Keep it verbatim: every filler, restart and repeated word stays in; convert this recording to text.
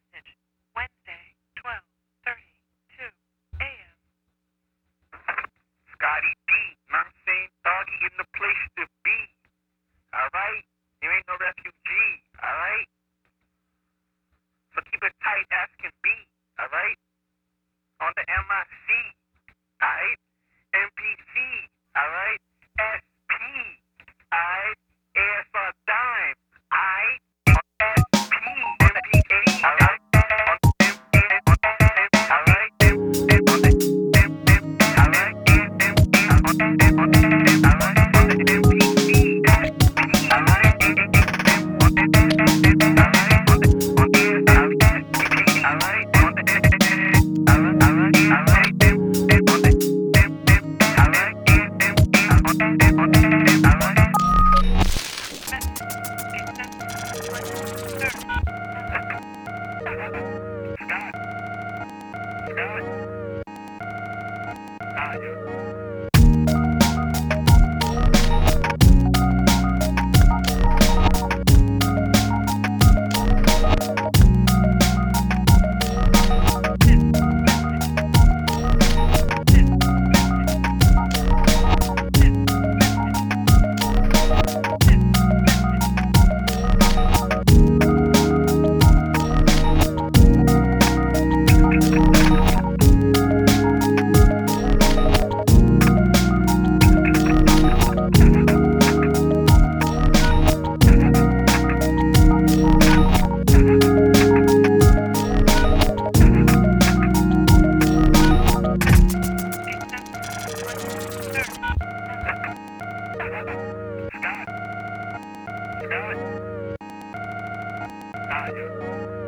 Message. Wednesday, twelve thirty-two a m Scotty D, know what I'm saying? Doggy in the place to be. Alright? You ain't no refugee. Alright? So keep it tight as can be. Alright? On the M I C. Alright? M P C. Alright? S P. Alright? A S R dime. Alright? On S P. M P A. Alright? On M A. Alright? On the M M. Alright? On the M on the M. Alright? On the M P C. Alright? On the M. Alright? On the on the alright? On the M. Alright? Alright? Alright? M on the M M. Alright? M on the M on the M. Alright? Scott. Scott. Ah, yeah. Scott. Scott. Ah, yeah.